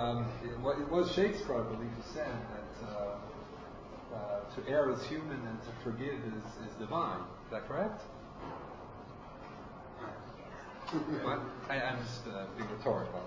it was Shakespeare, I believe, who said that to err is human and to forgive is divine. Is that correct? What? I'm just being rhetorical.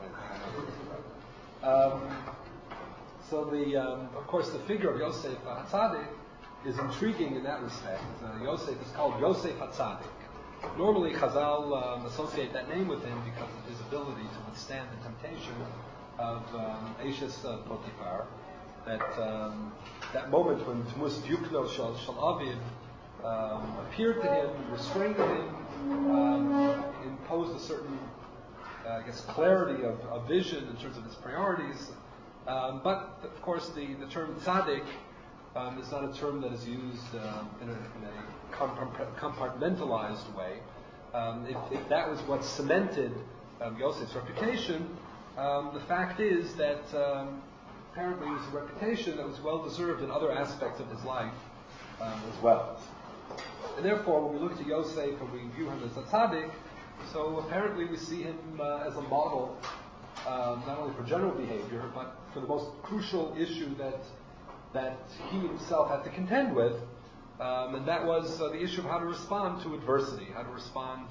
So of course, the figure of Yosef HaTzadik is intriguing in that respect. Yosef is called Yosef HaTzadik. Normally, Chazal associate that name with him because of his ability to withstand the temptation of Eishes Potiphar. That moment when Tmus Yukno Shal Aviv appeared to him, restrained him, imposed a certain, clarity of vision in terms of his priorities. But of course, the term tzaddik is not a term that is used in a compartmentalized way. If that was what cemented Yosef's reputation, the fact is that apparently it was a reputation that was well deserved in other aspects of his life as well. And therefore, when we look to Yosef and we view him as a tzaddik, so apparently we see him as a model, not only for general behavior, but for the most crucial issue that he himself had to contend with, and that was the issue of how to respond to adversity, how to respond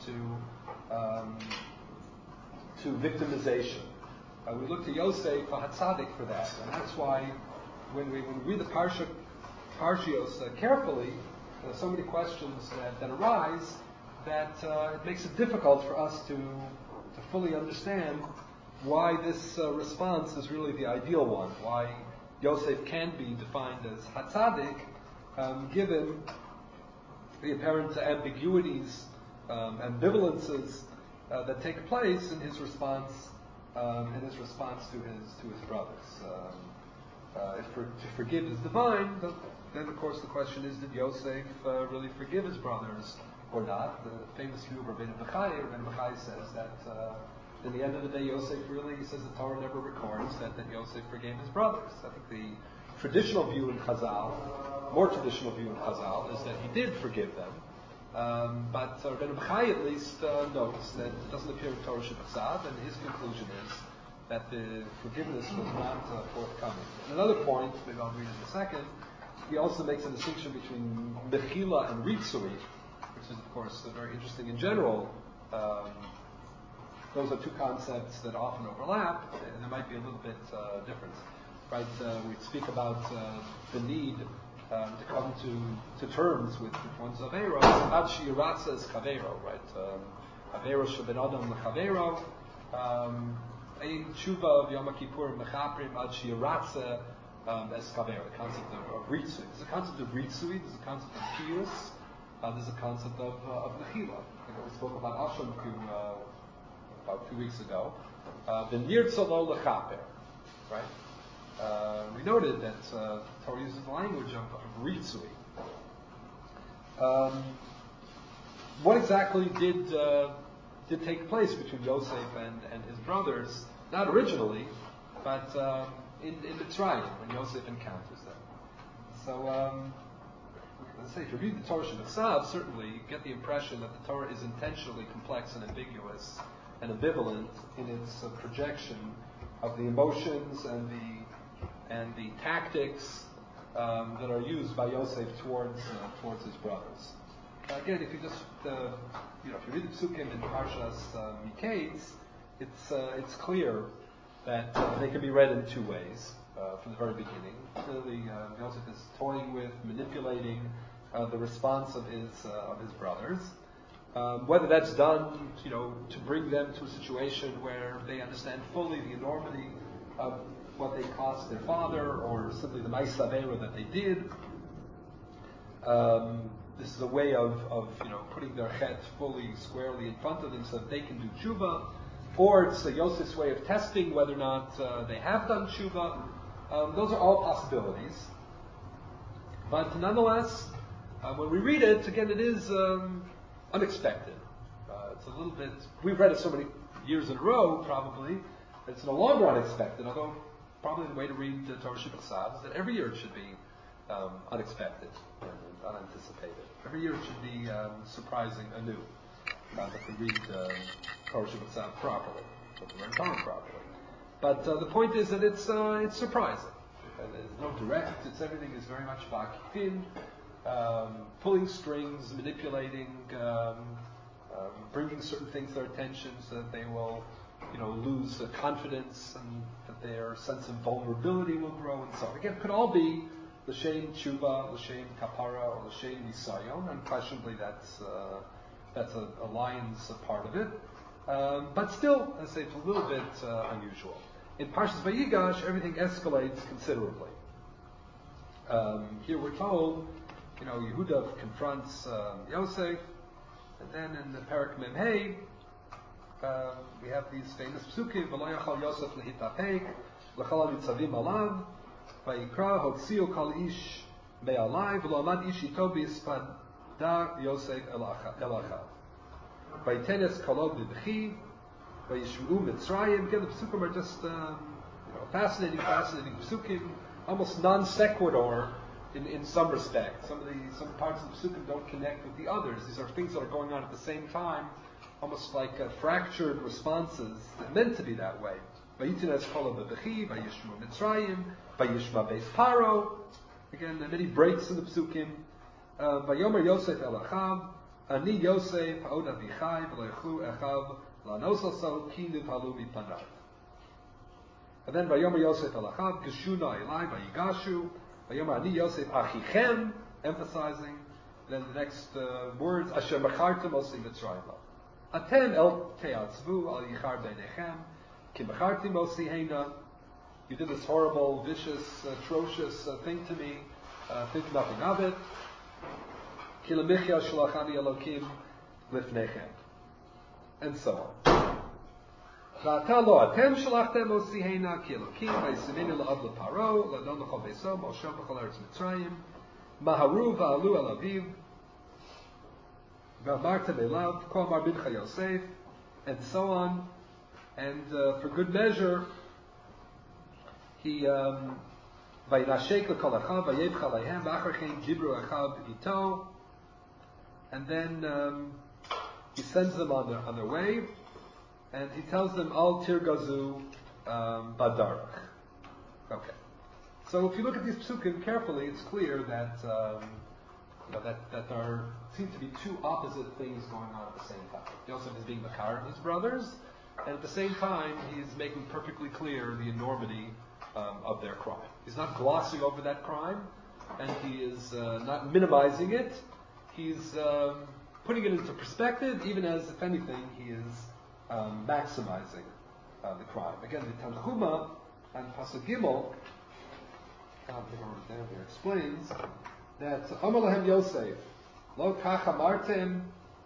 to victimization. We look to Yosef HaTzadik for that, and that's why when we read the Parshios carefully, there are so many questions that arise that it makes it difficult for us to fully understand why this response is really the ideal one, why Yosef can be defined as HaTzadik, given the apparent ambiguities, ambivalences that take place in his response to his brothers. If to forgive is divine, then of course the question is, did Yosef really forgive his brothers or not? The famous view of Rabbeinu Bechai says that in the end of the day, Yosef really, he says the Torah never records that Yosef forgave his brothers. I think the traditional view in Chazal, more traditional view in Chazal, is that he did forgive them. But Rabbeinu Bechai at least notes that it doesn't appear in Torah Shebachsav, and his conclusion is that the forgiveness was not forthcoming. And another point, maybe I'll read it in a second, he also makes a distinction between Mechila and Ritzui, which is of course very interesting in general. Those are two concepts that often overlap, and there might be a little bit difference. Right? We speak about the need to come to terms with one's Aveiro. Ad shiratza is Chaveiro, right? Aveiro sheben adam lechaveiro. Ein tshuva of Yom Kippur mechaprim ad shiratza as Chaveiro. The concept of ritzui. There's a concept of ritzui. There's a concept of piyus. There's a concept of mechila. We spoke about Asham about 2 weeks ago. The nirtza lo lechaper, right? We noted that Torah uses the language of ritzui. What exactly did take place between Yosef and his brothers? Not originally, but in Mitzrayim, when Yosef encounters them. So, let's say, if you read the Torah Shebachsav, certainly you get the impression that the Torah is intentionally complex and ambiguous and ambivalent in its projection of the emotions and the tactics that are used by Yosef towards his brothers. Again, if you just if you read the Psukim in Parshas Miketz, it's clear that they can be read in two ways from the very beginning. Clearly, Yosef is toying with, manipulating the response of his brothers. Whether that's done, to bring them to a situation where they understand fully the enormity of what they cost their father, or simply the Ma'aseh Aveira that they did. This is a way of putting their chet fully, squarely in front of them so that they can do tshuva, or it's Yosef's way of testing whether or not they have done tshuva. Those are all possibilities. But nonetheless, when we read it, again, it is unexpected. It's a little bit, we've read it so many years in a row, probably, it's no longer unexpected, although probably the way to read the Torah Shebachsav is that every year it should be unexpected and unanticipated. Every year it should be surprising anew if we read Torah Shebachsav properly, if we read Torah properly. But the point is that it's surprising. There's no direct. Everything is very much ba'akifin, pulling strings, manipulating, bringing certain things to their attention so that they will, lose confidence and that their sense of vulnerability will grow and so on. Again, it could all be l'shem tshuva, l'shem kapara, or l'shem nisayon. Unquestionably, that's a lion's part of it. But still, I say it's a little bit unusual. In Parshas Vayigash, everything escalates considerably. Here we're told, Yehuda confronts Yosef, and then in the Parak Mem Hey, we have these famous psukim, V'lo yachal Yosef lehitapek, l'chal nitzavim alav, vayikra hotziu kol ish me'alai, v'lo amad ish ito b'yispada Yosef el achav. Vayitenes kolod b'b'chi, vayishmeu Mitzrayim. Again, the psukim are just, fascinating psukim, almost non sequitur in some respect. Some parts of the psukim don't connect with the others. These are things that are going on at the same time, almost like fractured responses that meant to be that way. Vayitenes kolod b'b'chi, vayishmeu Mitzrayim, vayishma beis paro. Again, there are many breaks in the psukim. Vayomer Yosef el achav, ani Yosef ha'od avichai, v'lo yechlu echav la'nosaso ki nivhalu mipanav. And then Vayomer Yosef el achav, geshuna elai vayigashu, Vayomer ani Yosef achichem, emphasizing. Then the next words, asher machartem osi Mitzrayim. Atem el te'atzvu al yichar beinechem, ki machartim osi heina. You did this horrible, vicious, atrocious thing to me. Think nothing of it. Ki lemichya shalachani Elokim lifnechem. And so on. V'ata lo atem shalachtem osi heina ki Elokim v'yisimini la'ad l'paro l'adon l'chol beiso moshem b'chol eretz Mitzrayim maharu v'alu el aviv v'amartem elav kol mar bincha Yosef, and so on. And for good measure, he vayinashek l'kol achav v'yevcha leihem v'achar chen jibru achav ito, and then he sends them on their way, and he tells them al tirgazu badarach. Okay, so if you look at these psukim carefully, it's clear that that there seem to be two opposite things going on at the same time. Yosef is being makar of his brothers, and at the same time he's making perfectly clear the enormity of their crime. He's not glossing over that crime, and he is not minimizing it. He's putting it into perspective, even as, if anything, he is maximizing the crime. Again, the Tanchuma and Pasuk Gimel, I don't think I wrote it down here, explains that Amar lahem Yosef, lo kach amartem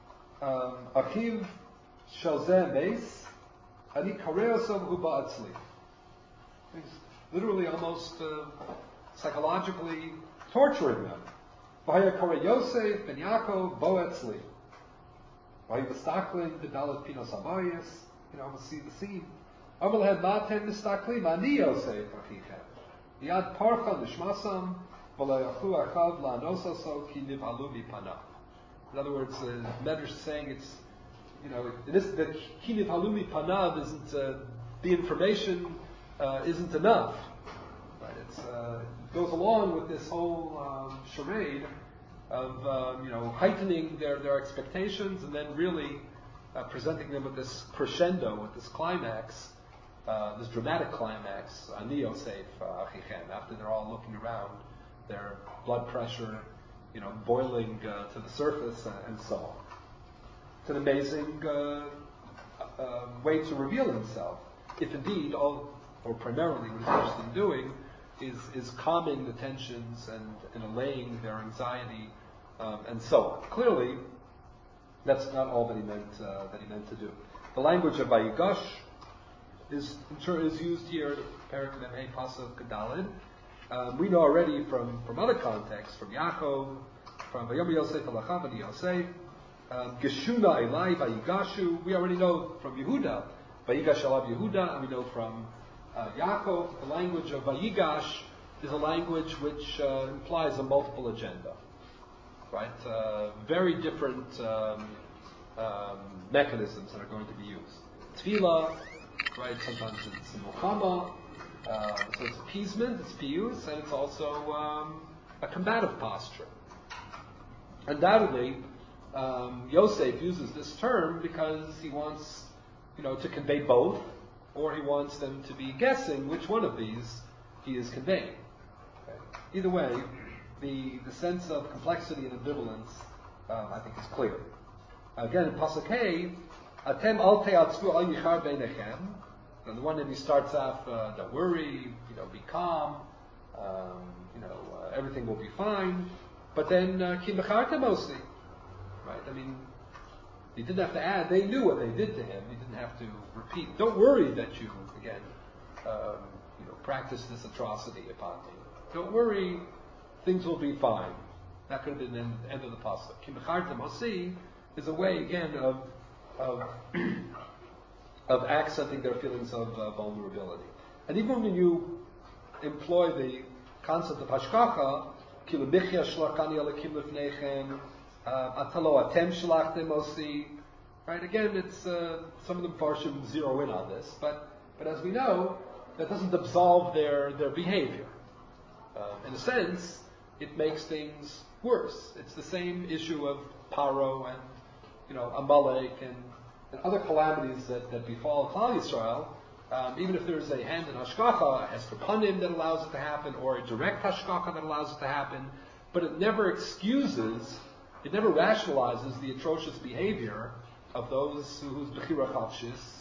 achiv shel zeh meis, ani kareh osav hu ba'atzli. He's literally almost psychologically torturing them. V'haya koreh Yosef ben Yaakov bo etzli. V'haya v'staklin b'dalet pinos habayis. We'll see the scene. Amar lahem ma'atem mistaklim ani Yosef achichem. Yad parcha nishmasam v'lo yachlu achav la'anosaso ki nivhalu mipanav. In other words, Medrash is saying it's, the ki nivhalu mipanav isn't, the information isn't enough. Right? It goes along with this whole charade of heightening their expectations and then really presenting them with this crescendo, with this climax, this dramatic climax, ani Yosef achichem, after they're all looking around, their blood pressure, boiling to the surface, and so on. It's an amazing way to reveal himself, if indeed, or primarily what he's interested in doing, is calming the tensions and allaying their anxiety, and so on. Clearly, that's not all that he meant to do. The language of Vayigash is used here, Perek Mem Hey Pasuk Daled. We know already from other contexts, from Yaakov, from Vayomer Yosef el achav ani Yosef, Geshuna elai vayigashu. We already know from Yehuda, Vayigash alav Yehuda, and we know from Yaakov. The language of Vayigash is a language which implies a multiple agenda, right? Very different mechanisms that are going to be used. Tefillah, right? Sometimes it's Muhammad, so it's appeasement, it's pious, and it's also a combative posture. Undoubtedly, Yosef uses this term because he wants, to convey both, or he wants them to be guessing which one of these he is conveying. Okay. Either way, the sense of complexity and ambivalence, I think, is clear. Again, in Pasuk Hey, Atem al te'atzvu al yichar beinechem. The one that he starts off, don't worry, be calm, everything will be fine. But then, ki mechartem osi. Right? I mean, he didn't have to add. They knew what they did to him. He didn't have to repeat. Don't worry that you, again, practice this atrocity upon me. Don't worry, things will be fine. That could have been the end of the pasuk. Ki mechartem osi is a way, again, of accenting their feelings of vulnerability. And even when you employ the concept of hashkacha, kilu michya shlachani alakim lefnechem, atalo atem shlachtem osi, right? Again, it's some of the Farshim zero in on this, but as we know, that doesn't absolve their behavior. In a sense, it makes things worse. It's the same issue of Paro and Amalek and other calamities that befall Klal Yisrael. Even if there's a hand in hashkacha, a hester panim that allows it to happen, or a direct hashkacha that allows it to happen, but it never excuses, it never rationalizes the atrocious behavior of those whose bechira chavshis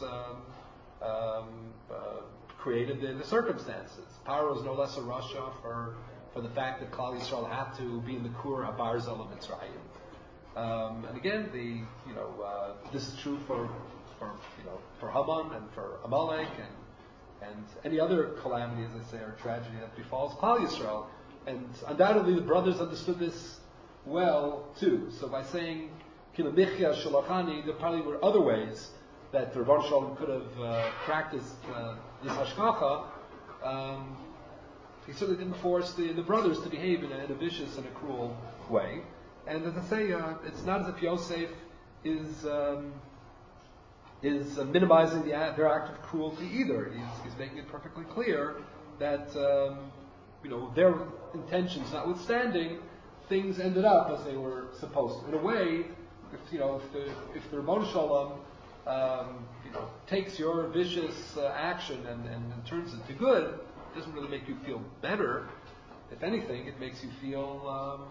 created the circumstances. Paro is no less a rasha for the fact that Klal Yisrael had to be in the Kur HaBarzel of Mitzrayim. And again, this is true for Haman and for Amalek and any other calamity, as I say, or tragedy that befalls Klal Yisrael. And undoubtedly, the brothers understood this well too. So by saying Kilamichya Shalachani, there probably were other ways that the Rebbeinu Shalom could have practiced this hashkacha. He certainly didn't force the brothers to behave in a vicious and a cruel way. And as I say, it's not as if Yosef is minimizing their act of cruelty either. He's making it perfectly clear that their intentions notwithstanding, things ended up as they were supposed to. In a way, if the Rebbeinu Shalom takes your vicious action and turns it to good, it doesn't really make you feel better. If anything, it makes you feel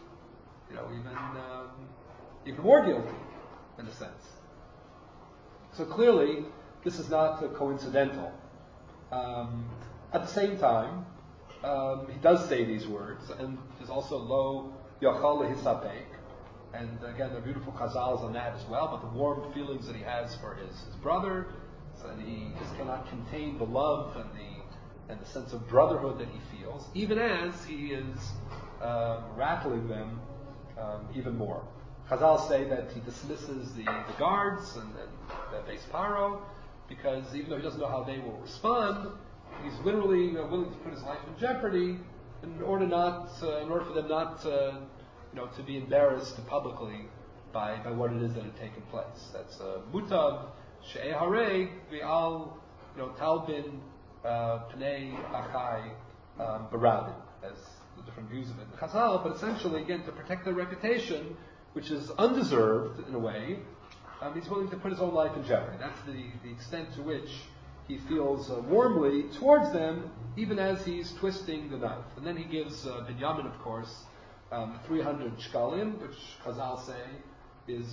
even more guilty, in a sense. So clearly, this is not coincidental. At the same time, he does say these words, and there's also lo yachal lehisapek, and again, there are beautiful chazals on that as well, but the warm feelings that he has for his brother, and he just cannot contain the love and the sense of brotherhood that he feels, even as he is rattling them even more. Chazal say that he dismisses the guards and the base paro, because even though he doesn't know how they will respond, he's literally willing to put his life in jeopardy in order for them not to be embarrassed publicly by what it is that had taken place. That's mutav she'eh harei v'al talbin pnei achai barabin, as the different views of it in Chazal, but essentially, again, to protect their reputation, which is undeserved in a way, he's willing to put his own life in jeopardy. That's the extent to which he feels warmly towards them, even as he's twisting the knife. And then he gives Binyamin, of course, 300 shkalim, which Chazal say is,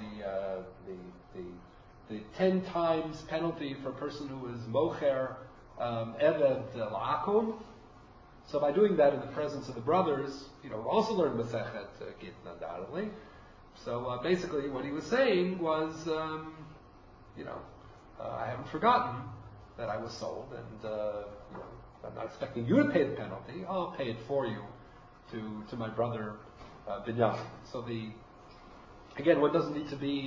the 10 times penalty for a person who is mocher eved la'akum. So by doing that in the presence of the brothers, also learned Masechet Gittin undoubtedly. So basically, what he was saying was, I haven't forgotten that I was sold, and I'm not expecting you to pay the penalty. I'll pay it for you to my brother Binyamin. So again, one doesn't need to be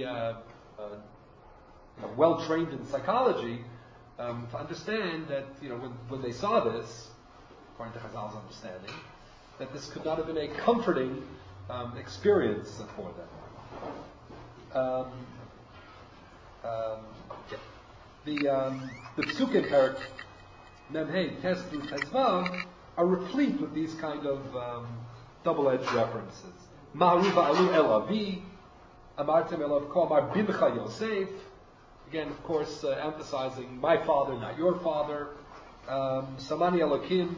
well trained in psychology to understand that when they saw this, according to Chazal's understanding, that this could not have been a comforting experience for them. the Psukim Perik Mem Hey Tes through Tezvav are replete with these kind of double-edged references. Ma'aruva alu el avi, amartem elav ko amar bimcha Yosef. Again, of course, emphasizing my father, not your father. Samani Elokim.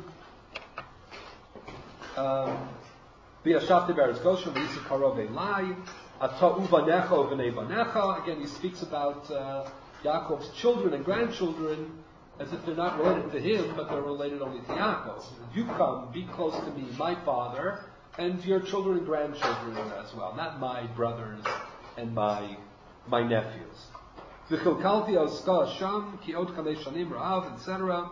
V'yashavte be'eretz Goshen v'yisik karov elai. Ata uvanecha uvanei vanecha. Again, he speaks about Yaakov's children and grandchildren as if they're not related to him, but they're related only to Yaakov. You come, be close to me, my father, and your children and grandchildren as well, not my brothers and my nephews. V'chilkalti oska sham ki od chamei shanim ra'av, etc.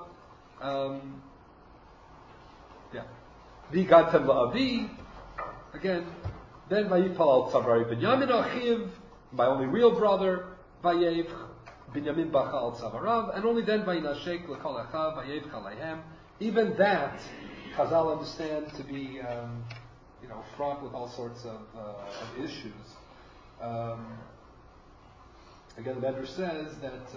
V'gatem la'avi. Again, then vayipal al tzavrai Binyamin achiv, my only real brother, vayev Binyamin bacha al tzavarav, and only then vayinashek l'kol achav vayev chalayhem. Even that, Chazal understand to be, fraught with all sorts of issues. Again, the Medrash says that.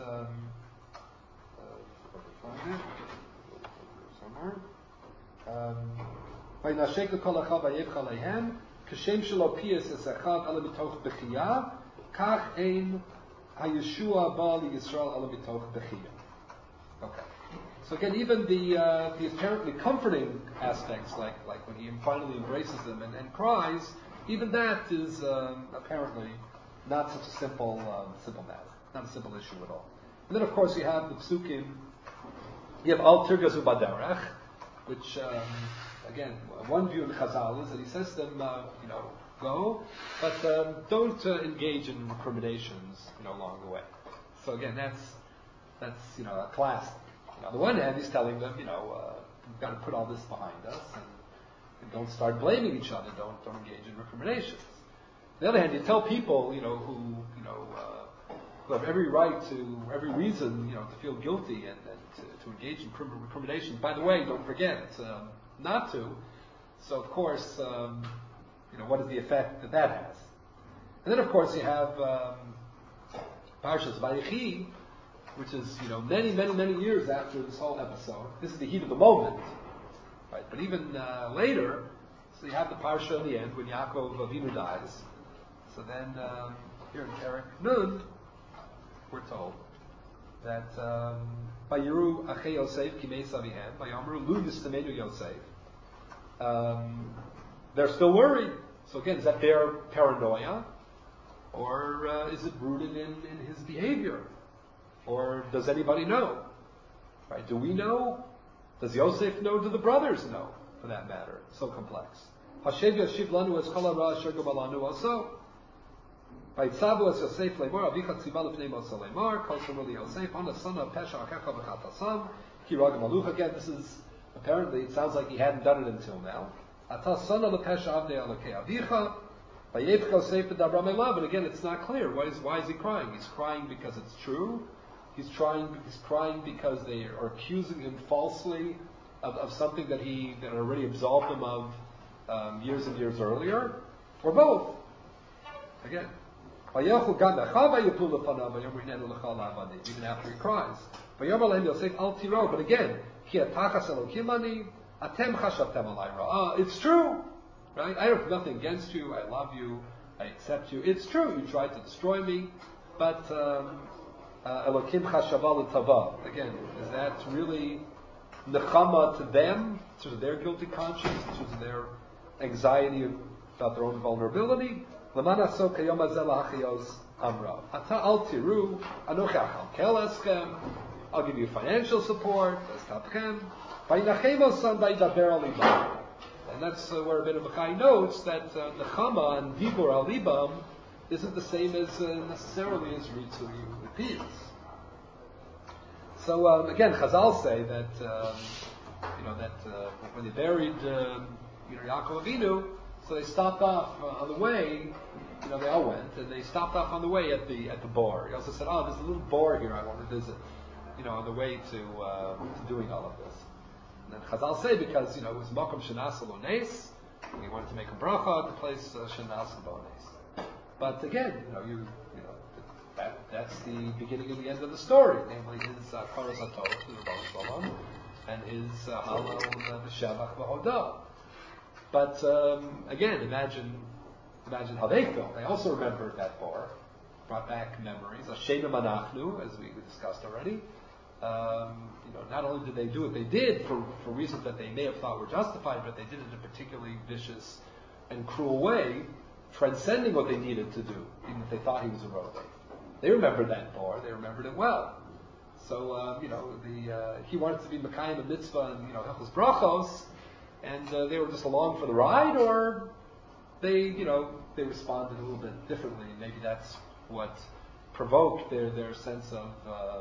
Vayinashek l'kol achav vayev chalayhem. Kashem shelo piyas esachav ala mitoch bechiyah, kach ein hayeshua ba li Yisrael ala mitoch bechiyah. Okay. So again, even the apparently comforting aspects, like when he finally embraces them and cries, even that is apparently not such a simple matter, not a simple issue at all. And then, of course, you have the psukim. You have al tirgas u'baderech, which again, one view in Chazal is that he says to them, go, but don't engage in recriminations, along the way. So again, that's a classic. On the one hand, he's telling them, we've got to put all this behind us and don't start blaming each other. Don't engage in recriminations. On the other hand, you tell people, who have every right to, every reason, to feel guilty and to engage in recriminations. By the way, don't forget not to. So of course, what is the effect that has? And then of course you have Parshas Vayechi, which is many years after this whole episode. This is the heat of the moment, right? But even later, so you have the parsha in the end when Yaakov Avinu dies. So then here in Perek Nun, we're told that Vayiru Achei Yosef Kimei Savihem Vayamru Lu Yistamenu Yosef. They're still worried. So again, is that their paranoia, or is it rooted in his behavior? Or does anybody know? Right? Do we know? Does Yosef know? Do the brothers know? For that matter, it's so complex. Hashev yashiv lanu es kol hara asher gomalanu also. Vayitzavu es Yosef lemar avicha tziva lefnei Moshe lemar kol shomer li Yosef ana sana pesha akecha v'chatasam ki rag maluch. Again, this is apparently, it sounds like he hadn't done it until now. Ata sana lepesha avnei alakei avicha. And again, it's not clear. Why is he crying? He's crying because it's true. He's crying because they are accusing him falsely of something that already absolved him of years and years earlier, or both. Again, even after he cries. But again, it's true. Right? I have nothing against you. I love you. I accept you. It's true. You tried to destroy me, but Elokim chashava l'tava. Again, is that really nechama to them, to their guilty conscience, to their anxiety about their own vulnerability? L'man aso kayom hazel ha'achiyos amra. Ata al tiru anochi achalkel eschem. I'll give you financial support. Estapchem. Vayinachem osan vayidaber al libam. And that's where a bit of Bachai notes that Nechama and Dibur al Libam isn't the same as necessarily as Ritzu repeats. So again, Chazal say that when they buried Yaakov Avinu, so they stopped off on the way. They all went, and they stopped off on the way at the bar. He also said, "Oh, there's a little bar here I want to visit." On the way to doing all of this. And Chazal say because it was Makom Shenas Alones, and he wanted to make a bracha at the place Shenas Alones. But again, that's the beginning and the end of the story, namely his Karas HaTov to the Baal Shalom and his Halal B'Shevach V'Hodah. But again, imagine how they felt. They also remembered that bar, brought back memories. Ashenim Anachnu, as we discussed already. Not only did they do what they did for reasons that they may have thought were justified, but they did it in a particularly vicious and cruel way, transcending what they needed to do, even if they thought he was a Rovei. They remembered that bar. They remembered it well. So, he wanted to be Mekayim a mitzvah and, Hilchos Brachos, and they were just along for the ride, or they responded a little bit differently. Maybe that's what provoked their sense of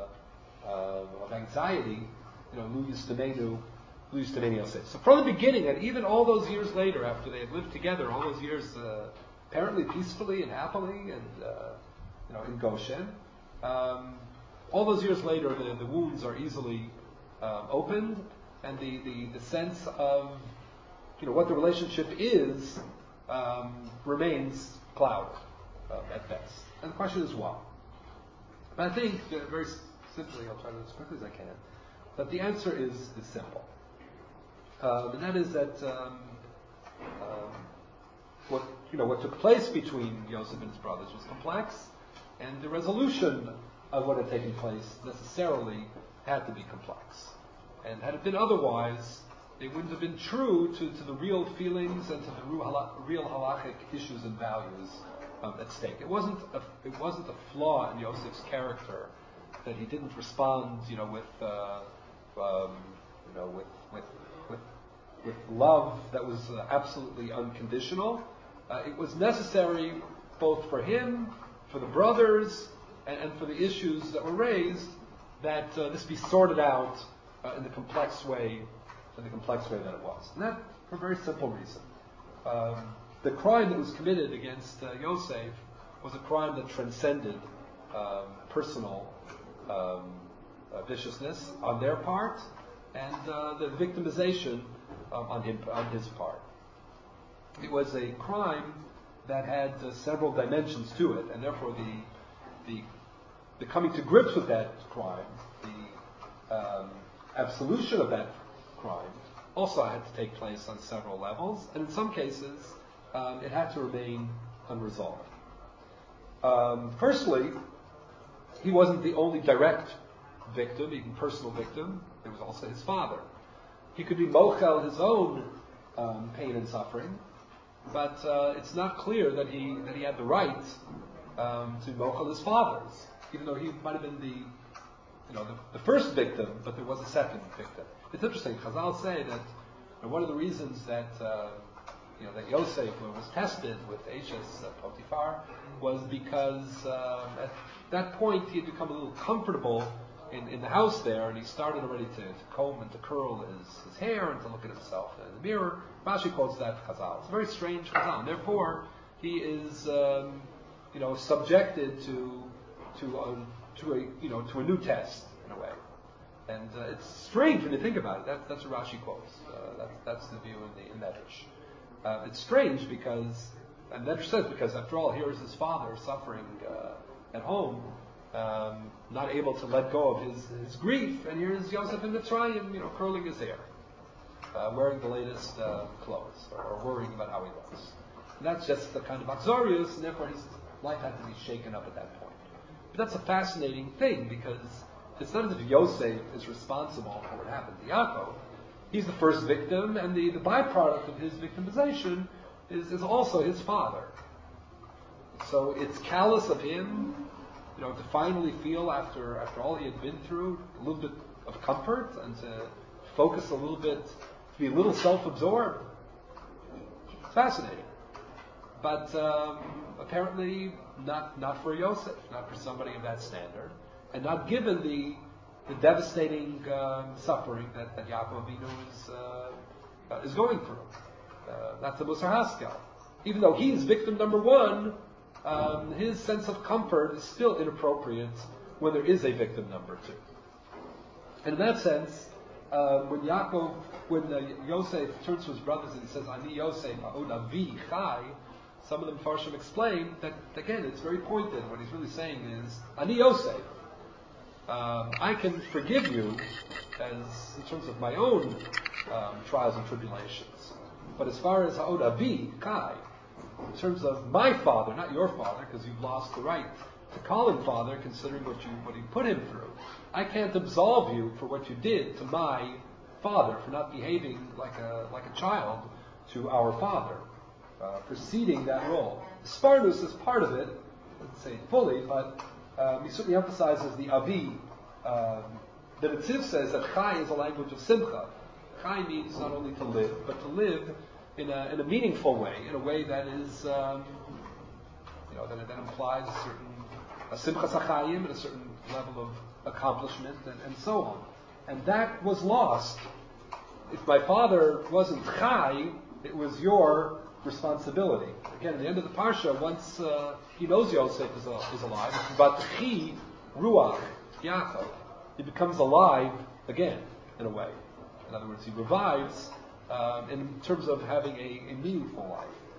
anxiety. Lu Yistamenu Yosef. So from the beginning, and even all those years later, after they had lived together, all those years apparently peacefully and happily, and in Goshen, all those years later, the wounds are easily opened, and the sense of what the relationship is remains clouded at best. And the question is why. But I think very simply, I'll try to do as quickly as I can, that the answer is simple. And that is that what took place between Yosef and his brothers was complex, and the resolution of what had taken place necessarily had to be complex. And had it been otherwise, it wouldn't have been true to the real feelings and to the real halachic issues and values at stake. It wasn't a flaw in Yosef's character that he didn't respond, with love that was absolutely unconditional. It was necessary both for him, for the brothers, and for the issues that were raised, that this be sorted out in the complex way that it was. And that for a very simple reason. The crime that was committed against Yosef was a crime that transcended personal viciousness on their part, and the victimization on his part. It was a crime that had several dimensions to it, and therefore the coming to grips with that crime, the absolution of that crime, also had to take place on several levels, and in some cases, it had to remain unresolved. Firstly, he wasn't the only direct victim, even personal victim. There was also his father. He could be mochel his own pain and suffering, but it's not clear that he had the right to mochel his father's, even though he might have been the first victim, but there was a second victim. It's interesting. Chazal say that one of the reasons that that Yosef was tested with Eshes Potiphar was because at that point he had become a little comfortable in the house there, and he started already to comb and to curl his hair and to look at himself in the mirror. Rashi quotes that Chazal. It's a very strange Chazal. And therefore, he is subjected to a new test in a way. And it's strange when you think about it. That's what Rashi quotes. That's the view in Medrash. It's strange because, and Medrash says, because after all, here is his father suffering at home, not able to let go of his grief, and here is Yosef in Mitzrayim, curling his hair, wearing the latest clothes, or worrying about how he looks. And that's just the kind of Atzorius, and therefore his life had to be shaken up at that point. But that's a fascinating thing, because it's not as if Yosef is responsible for what happened to Yaakov. He's the first victim, and the byproduct of his victimization is also his father. So it's callous of him, to finally feel after all he had been through, a little bit of comfort, and to focus a little bit, to be a little self-absorbed. It's fascinating. But apparently not for Yosef, not for somebody of that standard, and not given the devastating suffering that Yaakov Avinu is going through. That's the Musar Haskel. Even though he's victim number one, his sense of comfort is still inappropriate when there is a victim number two. And in that sense, when Yosef turns to his brothers and he says, "Ani Yosef, Ma'od Avi Chai," some of the Mepharshim explain that, again, it's very pointed. What he's really saying is, Ani Yosef, I can forgive you as in terms of my own trials and tribulations. But as far as Ha'od Avi, Kai, in terms of my father, not your father, because you've lost the right to call him father, considering what you put him through, I can't absolve you for what you did to my father, for not behaving like a child to our father, preceding that role. Sparnus is part of it, I wouldn't say it fully, but he certainly emphasizes the Avi. The Netziv says that Chai is a language of Simcha. Chai means not only to live, but to live in a meaningful way, in a way that is, that implies a Simcha Sachayim and a certain level of accomplishment and so on. And that was lost. If my father wasn't Chai, it was your responsibility. Again, at the end of the Parsha, once he knows Yosef is alive, it's about Chi Ruach Yaakov. He becomes alive again, in a way. In other words, he revives in terms of having a meaningful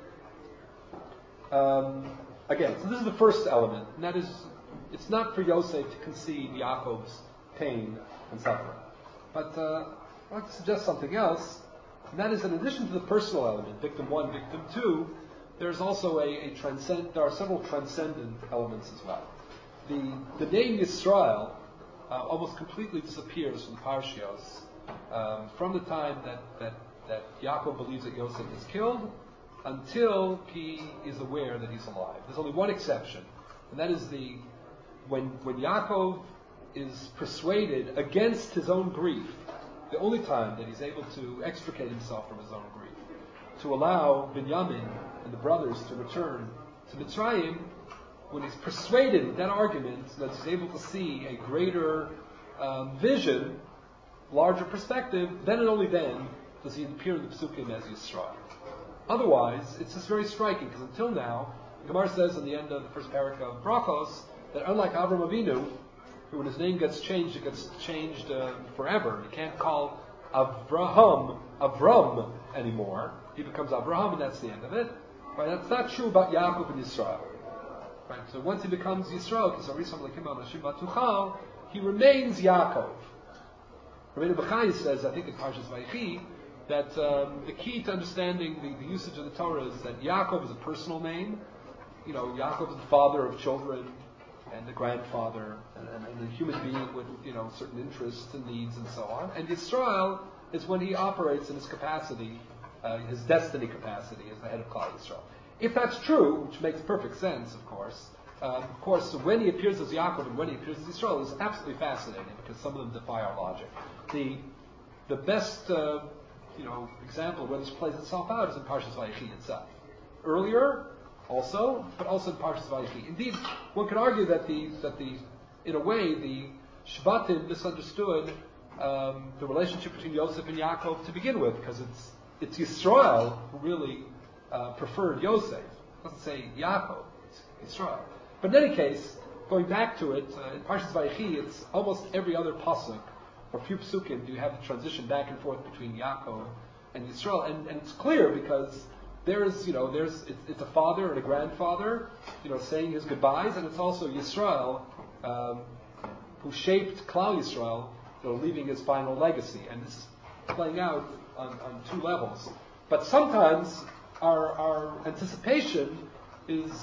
life. Again, so this is the first element, and that is, it's not for Yosef to concede Yaakov's pain and suffering. But I'd like to suggest something else, and that is, in addition to the personal element, victim one, victim two, there's also there are several transcendent elements as well. The name Yisrael almost completely disappears from the Parshios from the time that Yaakov believes that Yosef is killed until he is aware that he's alive. There's only one exception, and that is when Yaakov is persuaded against his own grief, the only time that he's able to extricate himself from his own grief, to allow Binyamin and the brothers to return to Mitzrayim, when he's persuaded with that argument that he's able to see a greater vision, larger perspective, then and only then does he appear in the Pesukim as Yisrael. Otherwise, it's just very striking, because until now, the Gemara says in the end of the first parak of Brachos, that unlike Avram Avinu, who when his name gets changed, it gets changed forever. You can't call Avram anymore. He becomes Abraham, and that's the end of it. Right? That's not true about Yaakov and Yisrael. Right? So once he becomes Yisrael, he remains Yaakov. Rabbeinu Bachai says, I think in Parshas Vayechi, that the key to understanding the usage of the Torah is that Yaakov is a personal name. Yaakov is the father of children and the grandfather and a human being with certain interests and needs and so on. And Yisrael is when he operates in his capacity, his destiny capacity as the head of Klal Yisrael. If that's true, which makes perfect sense, of course, when he appears as Yaakov and when he appears as Yisrael is absolutely fascinating, because some of them defy our logic. The best example where this plays itself out is in Parshas Vayechi itself. Earlier, also, but also in Parshas Vayechi. Indeed, one could argue that in a way, the Shvatim misunderstood the relationship between Yosef and Yaakov to begin with, because it's Yisrael who really preferred Yosef. It doesn't say Yaakov, it's Yisrael. But in any case, going back to it, in Parshas Vayechi, it's almost every other pasuk, or few pasukim, do you have the transition back and forth between Yaakov and Yisrael, and it's clear because it's a father and a grandfather, saying his goodbyes, and it's also Yisrael who shaped Klal Yisrael, leaving his final legacy, and it's playing out on two levels. But sometimes our anticipation is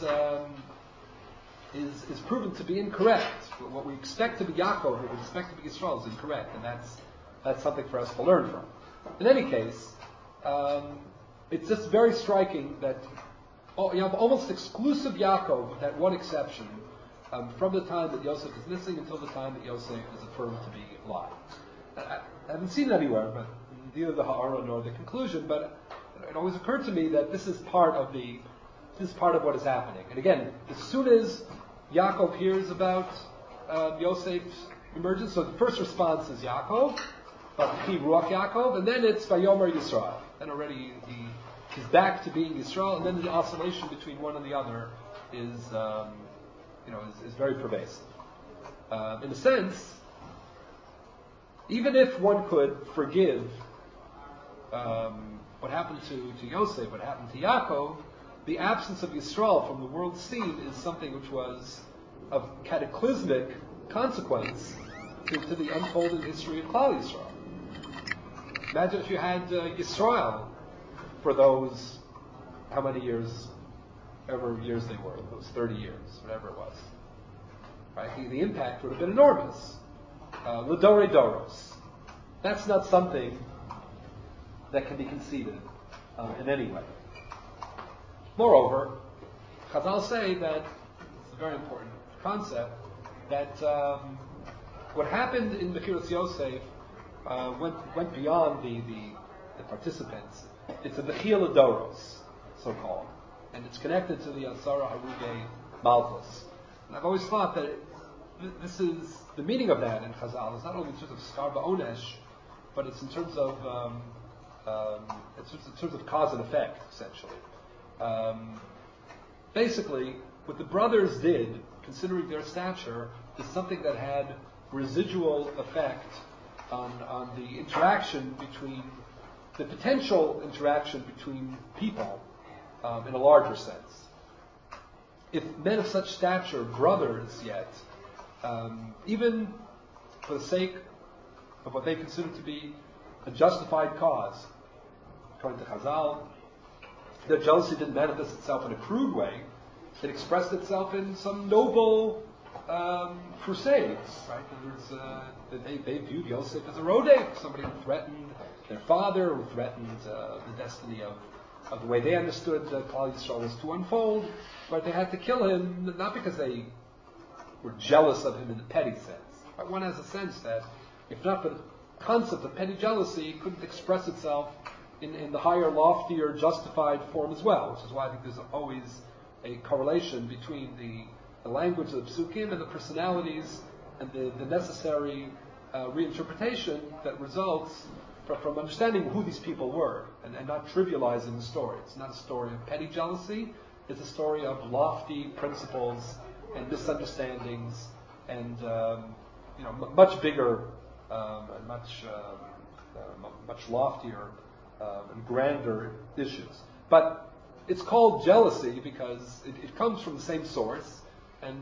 proven to be incorrect. What we expect to be Yaakov, what we expect to be Yisrael, is incorrect, and that's something for us to learn from. In any case, it's just very striking that you have almost exclusive Yaakov, with that one exception, from the time that Yosef is missing until the time that Yosef is affirmed to be alive. I haven't seen it anywhere, but neither the Ha'ara nor the conclusion, but it always occurred to me that this is part of what is happening. And again, as soon as Yaakov hears about Yosef's emergence, so the first response is Yaakov, Chi Ruach Yaakov, and then it's Vayomer Yisrael. And already he's back to being Yisrael, and then the oscillation between one and the other is very pervasive. In a sense, even if one could forgive what happened to Yosef, what happened to Yaakov, the absence of Yisrael from the world scene is something which was of cataclysmic consequence to the unfolding history of Klal Yisrael. Imagine if you had Yisrael for those, how many years, ever years they were, those 30 years, whatever it was. Right? The impact would have been enormous. L'dorei doros. That's not something that can be conceded in any way. Moreover, Chazal say that, it's a very important concept, that what happened in Mechilas Yosef went beyond the participants. It's a Bechia L'doros, so-called. And it's connected to the Asara Harugei Malchus. And I've always thought that this is, the meaning of that in Chazal is not only in terms of Skar Ba'onesh, but it's in terms of cause and effect, essentially. Basically, what the brothers did, considering their stature, is something that had residual effect on the interaction between, the potential interaction between people in a larger sense. If men of such stature, brothers yet, even for the sake of what they consider to be a justified cause, according to Chazal, their jealousy didn't manifest itself in a crude way. It expressed itself in some noble crusades, right? In other words, they viewed Yosef as a rodek, somebody who threatened their father, who threatened the destiny of the way they understood Klal Yisrael was to unfold, but they had to kill him, not because they were jealous of him in the petty sense, but one has a sense that, if not for the concept of petty jealousy, it couldn't express itself in the higher, loftier, justified form as well, which is why I think there's always a correlation between the language of the psukim and the personalities and the necessary reinterpretation that results from understanding who these people were and not trivializing the story. It's not a story of petty jealousy, it's a story of lofty principles and misunderstandings and much bigger and much loftier and grander issues. But it's called jealousy because it comes from the same source, and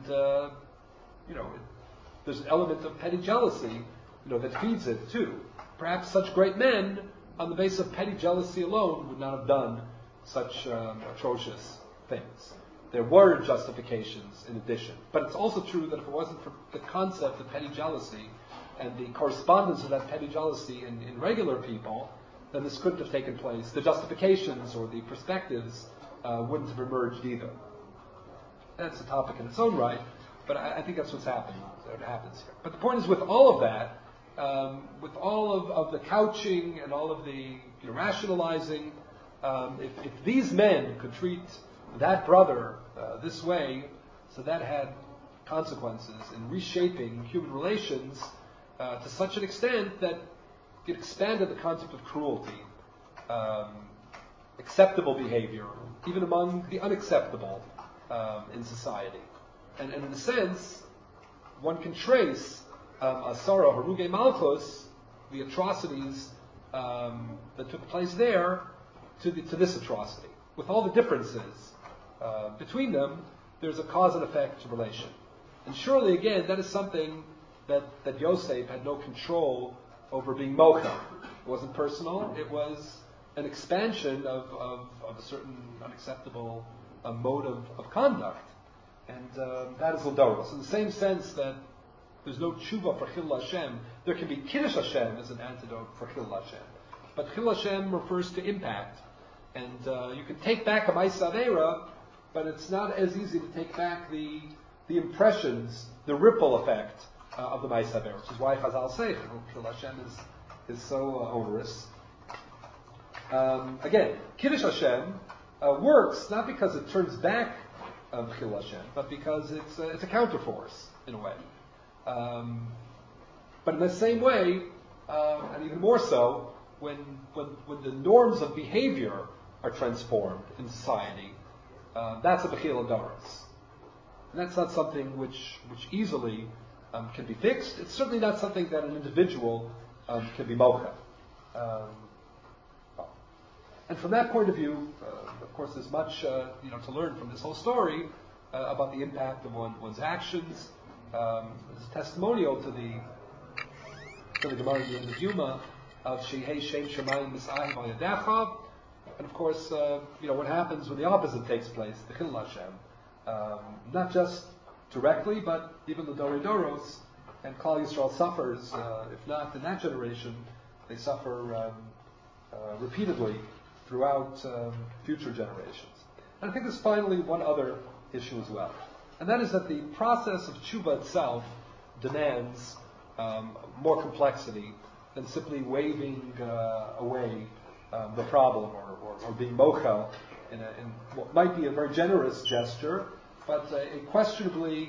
there's an element of petty jealousy, that feeds it too. Perhaps such great men, on the basis of petty jealousy alone, would not have done such atrocious things. There were justifications in addition. But it's also true that if it wasn't for the concept of petty jealousy and the correspondence of that petty jealousy in regular people, then this couldn't have taken place. The justifications or the perspectives wouldn't have emerged either. That's a topic in its own right, but I think that's what's happening. It happens here. But the point is, with all of that, with all of the couching and all of the rationalizing, if these men could treat that brother this way, so that had consequences in reshaping human relations to such an extent that it expanded the concept of cruelty, acceptable behavior, even among the unacceptable in society. And in a sense, one can trace Asara Harugei Malchus, the atrocities that took place there, to this atrocity. With all the differences between them, there's a cause and effect relation. And surely, again, that is something that Yosef had no control over being mocha. It wasn't personal. It was an expansion of a certain unacceptable mode of conduct. And that is L'doros. In the same sense that there's no tshuva for Chil Hashem, there can be Kiddush Hashem as an antidote for Chil Hashem. But Chil Hashem refers to impact. And you can take back a Ma'aseh Aveira, but it's not as easy to take back the impressions, the ripple effect of the Ma'aseh Aveira, which is why Chazal say Chil Hashem is so onerous. Again, Kiddush Hashem works not because it turns back Chil Hashem, but because it's a counterforce in a way. But in the same way, and even more so, when the norms of behavior are transformed in society, that's a Bechia L'doros. And that's not something which easily can be fixed. It's certainly not something that an individual can be mocha. And from that point of view, of course, there's much to learn from this whole story about the impact of one's actions. It's a testimonial to the Gemara in the end of Yuma of Shehei Shem Shemayim Mis'ahim V'Yadecha, and of course, what happens when the opposite takes place, the Chilul Hashem. Not just directly, but even the Dorei Doros, and Klal Yisrael suffers, if not in that generation, they suffer repeatedly throughout future generations. And I think there's finally one other issue as well, and that is that the process of tshuva itself demands more complexity than simply waving away the problem or being mochel in what might be a very generous gesture, but a questionably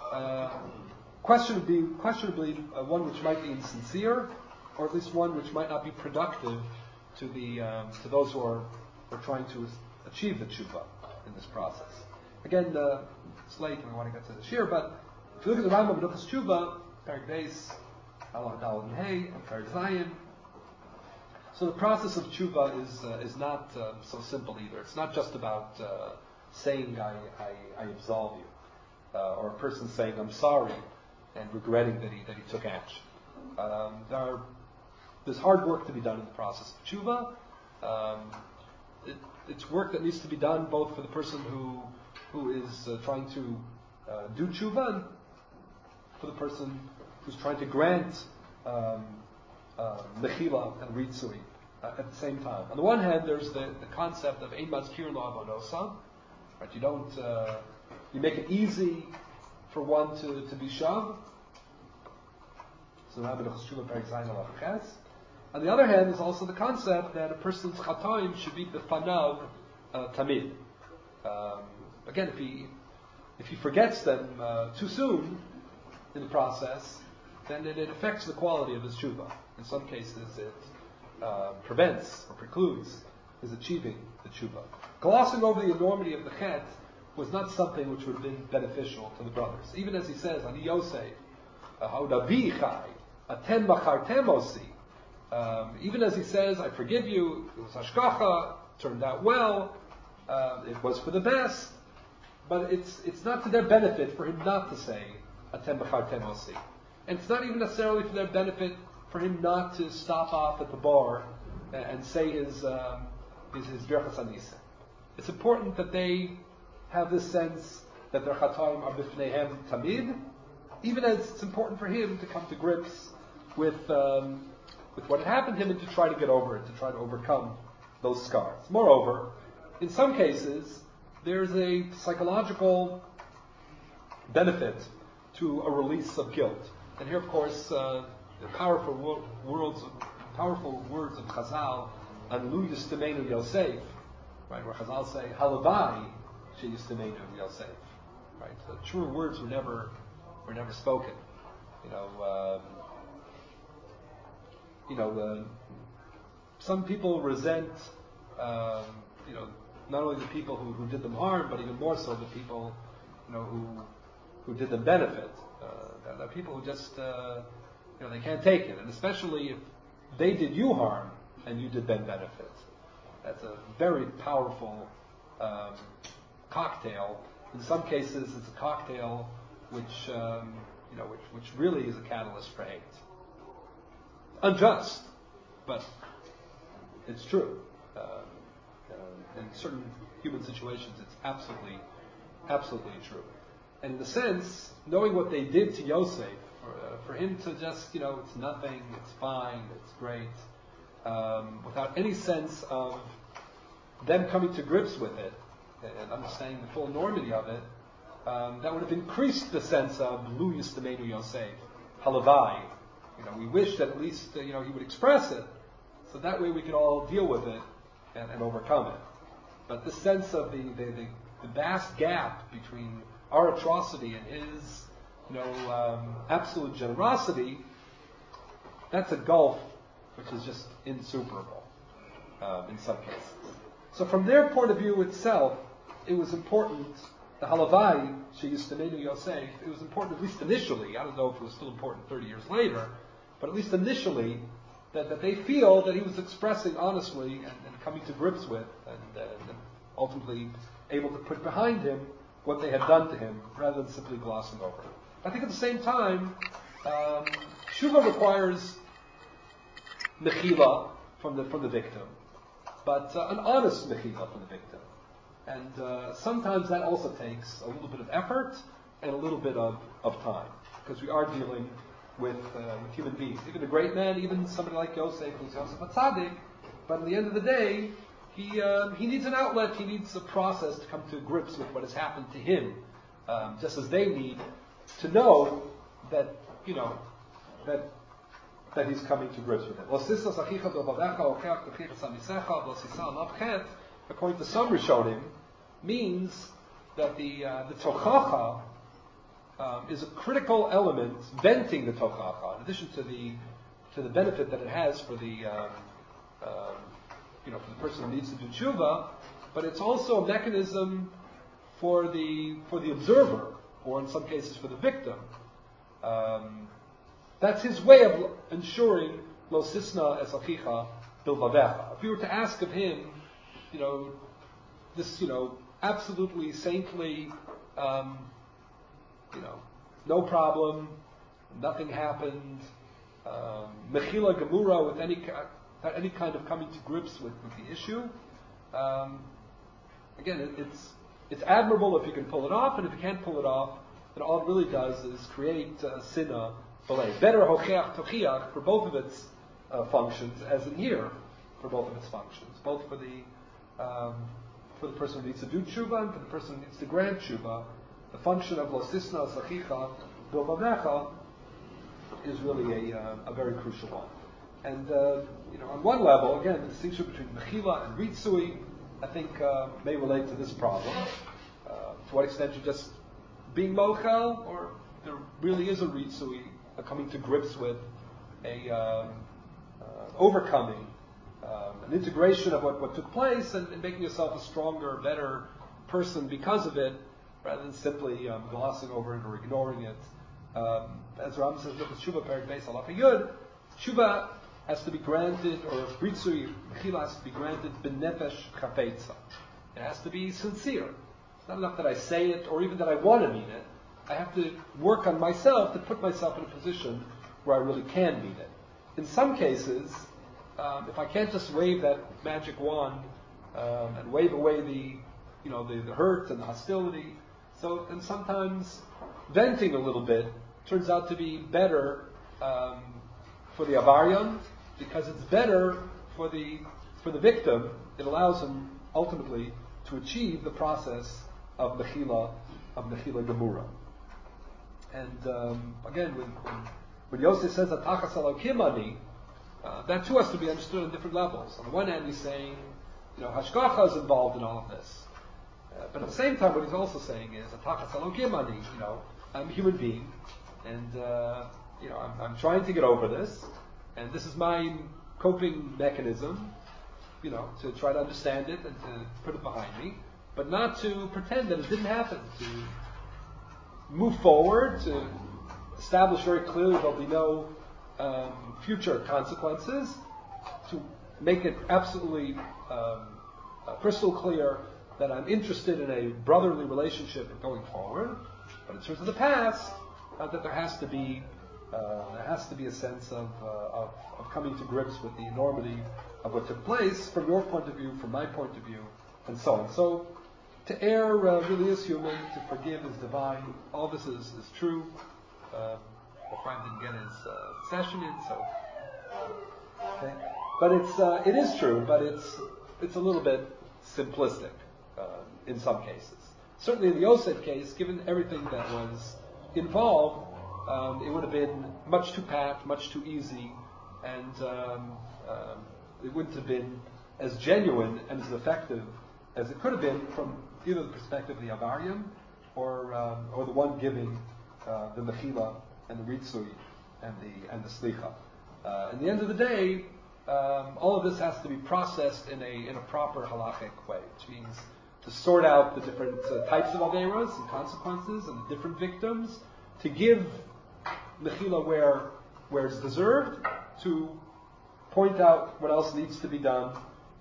one which might be insincere, or at least one which might not be productive to those who are trying to achieve the tshuva in this process. Again, it's late and I want to get to the shir, but if you look at the Rambam Menachos Tshuva, Perek Beis, Halach Daled and Hey, and Perek Zayin, so the process of tshuva is not so simple either. It's not just about saying I absolve you, or a person saying I'm sorry and regretting that he took action. There's hard work to be done in the process of tshuva. It's work that needs to be done both for the person who is trying to do tshuva and for the person who's trying to grant mechila and ritzui at the same time. On the one hand, there's the concept of ein mazkir lo avonosa, right? You make it easy for one to be shav. So Rabbi Menachos Tshuva Perek Zayin Halacha Ches. On the other hand, there's also the concept that a person's chatoim should be befanav tamid. Again, if he forgets them too soon in the process, then it affects the quality of his tshuva. In some cases, it prevents or precludes his achieving the tshuva. Glossing over the enormity of the chet was not something which would have been beneficial to the brothers. Even as he says, Ani Yosef, Ha'odavi chai, atem machartem osi. Even as he says, I forgive you, it was hashgacha, turned out well, it was for the best, but it's not to their benefit for him not to say atem machartem osi. And it's not even necessarily for their benefit for him not to stop off at the bar and say his birchas hanisa. It's important that they have this sense that their chatoim are b'fneihem tamid, even as it's important for him to come to grips with what had happened to him and to try to get over it, to try to overcome those scars. Moreover, in some cases, there's a psychological benefit to a release of guilt. And here, of course, the powerful words of Chazal, Anlu Yistamenu Yosef, right, where Chazal say, Halavai She Yistamenu Yosef, right? The truer words were never spoken. Some people resent, not only the people who did them harm, but even more so the people, who did them benefit. There are people who just, they can't take it, and especially if they did you harm and you did them benefit. That's a very powerful cocktail. In some cases, it's a cocktail which really is a catalyst for hate. Unjust, but it's true. In certain human situations, it's absolutely true. And in a sense, knowing what they did to Yosef, for him to just, it's nothing, it's fine, it's great, without any sense of them coming to grips with it and understanding the full enormity of it, that would have increased the sense of Lu Yistamenu Yosef, Halavai. We wish that at least he would express it, so that way we could all deal with it and overcome it. But the sense of the vast gap between our atrocity and his absolute generosity, that's a gulf which is just insuperable in some cases. So from their point of view itself, it was important, the Halavai, She Yistamenu Yosef, it was important at least initially, I don't know if it was still important 30 years later, but at least initially, that they feel that he was expressing honestly and coming to grips with ultimately able to put behind him what they had done to him, rather than simply glossing over it. I think at the same time, Tshuva requires mechila from the victim, but an honest mechila from the victim. And sometimes that also takes a little bit of effort and a little bit of time, because we are dealing with human beings. Even a great man, even somebody like Yosef, who's Yosef HaTzadik, but at the end of the day, he needs an outlet, he needs a process to come to grips with what has happened to him, just as they need to know that, that he's coming to grips with it. According to some Rishonim, means that the tochacha is a critical element, venting the tochacha, in addition to the benefit that it has for the for the person who needs to do tshuva, but it's also a mechanism for the observer, or in some cases for the victim. That's his way of ensuring lo sisna es achicha bilvavecha. If you were to ask of him, this, absolutely saintly, no problem, nothing happened, mechila gemura with any kind of coming to grips with the issue. Again, it's admirable if you can pull it off, and if you can't pull it off, then all it really does is create sinna belay. Better hocheach tochiach for both of its functions, as in here, for both of its functions, both for the person who needs to do tshuva and for the person who needs to grant tshuva. The function of lo sisna sachicha bilbavecha is really a very crucial one. And on one level, again, the distinction between mechila and ritzui, I think, may relate to this problem. To what extent you're just being mochel, or there really is a ritzui, a coming to grips with, overcoming, an integration of what took place, and making yourself a stronger, better person because of it, rather than simply glossing over it or ignoring it. As Rambam says, look at Tshuva Perek Beis Halacha Yud, Tshuva has to be granted, or Ritzui, Mechila has to be granted b'nefesh chafetza. It has to be sincere. It's not enough that I say it, or even that I want to mean it. I have to work on myself to put myself in a position where I really can mean it. In some cases, if I can't just wave that magic wand and wave away the hurt and the hostility, and sometimes venting a little bit turns out to be better for the avaryan, because it's better for the victim. It allows him ultimately to achieve the process of mechila gemura. And again, when Yosef says atachas elokim ani, that too has to be understood on different levels. On the one hand, he's saying, hashgacha is involved in all of this. But at the same time, what he's also saying is, atachas elokim ani, I'm a human being, and I'm trying to get over this, and this is my coping mechanism, to try to understand it and to put it behind me, but not to pretend that it didn't happen, to move forward, to establish very clearly there'll be no future consequences, to make it absolutely crystal clear that I'm interested in a brotherly relationship going forward. But in terms of the past, that there has to be a sense of coming to grips with the enormity of what took place from your point of view, from my point of view, and so on. So to err really is human. To forgive is divine. All this is true. Ephraim didn't get his session in, so okay. But it is true. But it's a little bit simplistic in some cases. Certainly in the Yosef case, given everything that was involved, it would have been much too pat, much too easy, and it wouldn't have been as genuine and as effective as it could have been from either the perspective of the Avaryan or the one giving the Mechila and the Ritzui and the Slicha. At the end of the day, all of this has to be processed in a proper halachic way, which means to sort out the different types of averas and consequences and the different victims, to give Mechila where it's deserved, to point out what else needs to be done,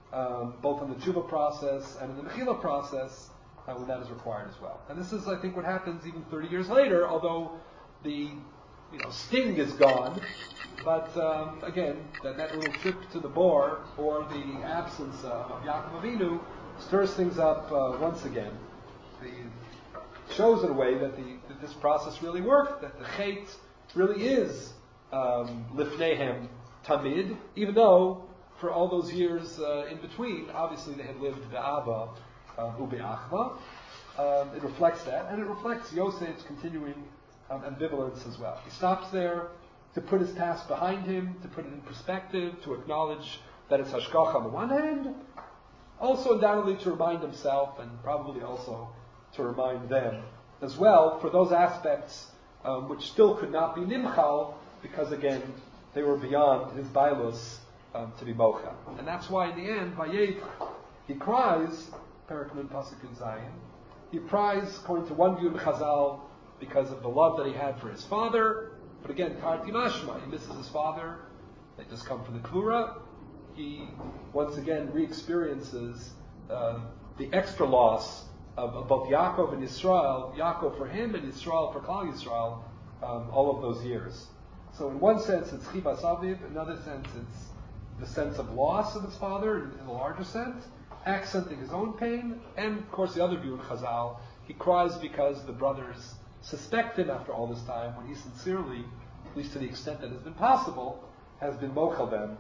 both in the tshuva process and in the mechila process, when that is required as well. And this is, I think, what happens even 30 years later, although the sting is gone. But again, that little trip to the bore or the absence of Yaakov Avinu stirs things up once again. It shows in a way that this process really worked, that the chait really is lifnehem tamid, even though for all those years in between, obviously they had lived be'ava ube'achva. It reflects that, and it reflects Yosef's continuing ambivalence as well. He stops there to put his past behind him, to put it in perspective, to acknowledge that it's hashgacha on the one hand, also undoubtedly to remind himself, and probably also to remind them as well, for those aspects which still could not be nimchal, because again, they were beyond his bailus to be mocha. And that's why in the end, Vayetach, he cries, Perek Nun Pasuk in Zion, he cries, according to one view of Chazal, because of the love that he had for his father. But again, Tarti Mashma, he misses his father. They just come from the Klura. He once again re-experiences the extra loss of both Yaakov and Yisrael, Yaakov for him and Yisrael for Klal Yisrael, all of those years. So in one sense it's Chibas Aviv, in another sense it's the sense of loss of his father in the larger sense, accenting his own pain, and of course the other view in Chazal, he cries because the brothers suspect him after all this time, when he sincerely, at least to the extent that has been possible, has been mochel them.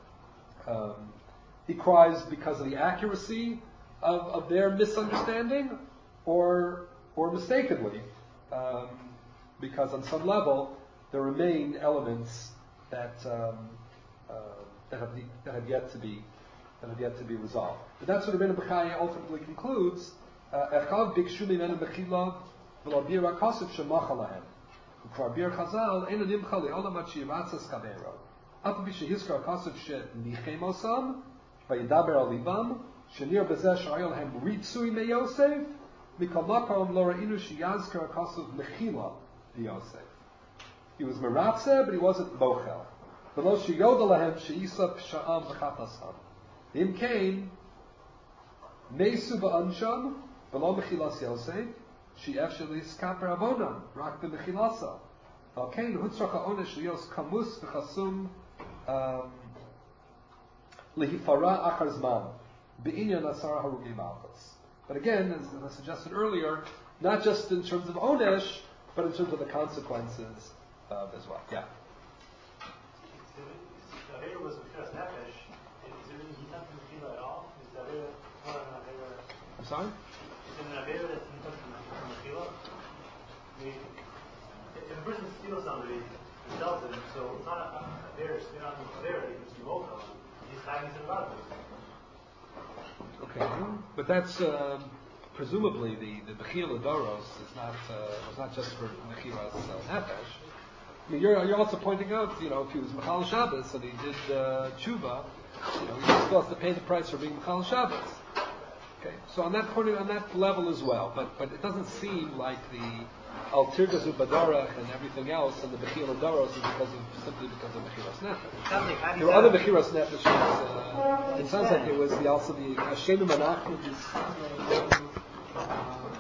He cries because of the accuracy of their misunderstanding, or mistakenly, because on some level there remain elements that have yet to be resolved. But that's what Rabbeinu Bechaya ultimately concludes. Echad bikshu mimenu mechila v'lo bir hakosef shemacha lahem. Ukvar bir Chazal enu nimcha le'olam ad sheyiratzas kavero. Afi b'shehizkar hakosef shenichem osam v'yidaber al libam shenir b'zeh sh'ayol hem ritzui me'Yosef mikol makom lo ra'inu sheyazkar hakosef mechila v'Yosef. He was meratze, but he wasn't mochel. V'lo sheyoda lahem she'isa p'sha'am v'chatasam. Him came Meisu ba'ansham v'lo mechilas Yosef she'ef she'lis kaper avonam rak b'mechilasa v'alkein hutzrach ha'onesh lios kamus v'chasum lehifara achar zman be'inyan asar harugim malchus. But again, as I suggested earlier, not just in terms of onesh, but in terms of the consequences as well. Yeah. Was because nefesh. Is there any heat from at all? Is that more than I'm sorry? Is it an avera that's heat from mechila? I mean, if a person steals somebody and sells it, so it's not a avera, it's not an avera, it's a mocha. He's having some about it. Okay, but that's presumably the Bechila Doros was not just for Mechilas Nefesh. I mean, you're also pointing out, if he was Mechal Shabbos and he did tshuva, he still has to pay the price for being Mechal Shabbos. Okay, so on that level as well, but it doesn't seem like the Al Tirgazu Badarach and everything else and the Bechila Doros is simply because of Mechilas Nefesh. There were other Mechilas Nefesh. It sounds like it was also the Hashem Manach,